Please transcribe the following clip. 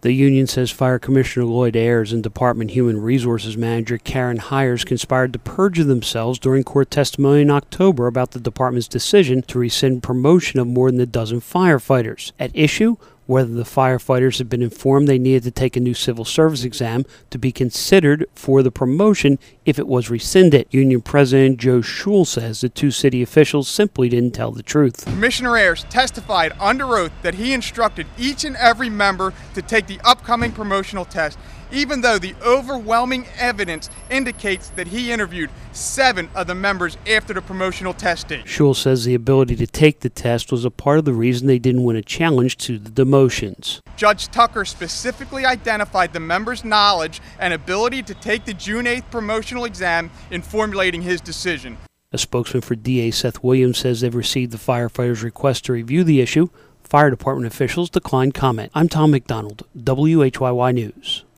The union says Fire Commissioner Lloyd Ayers and Department Human Resources Manager Karen Hires conspired to perjure themselves during court testimony in October about the department's decision to rescind promotion of more than a dozen firefighters. At issue, whether the firefighters had been informed they needed to take a new civil service exam to be considered for the promotion if it was rescinded. Union President Joe Schul says the two city officials simply didn't tell the truth. Commissioner Ayers testified under oath that he instructed each and every member to take the upcoming promotional test, even though the overwhelming evidence indicates that he interviewed 7 of the members after the promotional test date. Schul says the ability to take the test was a part of the reason they didn't win a challenge to the demotions. Judge Tucker specifically identified the members' knowledge and ability to take the June 8th promotional exam in formulating his decision. A spokesman for DA Seth Williams says they've received the firefighters' request to review the issue. Fire department officials declined comment. I'm Tom McDonald, WHYY News.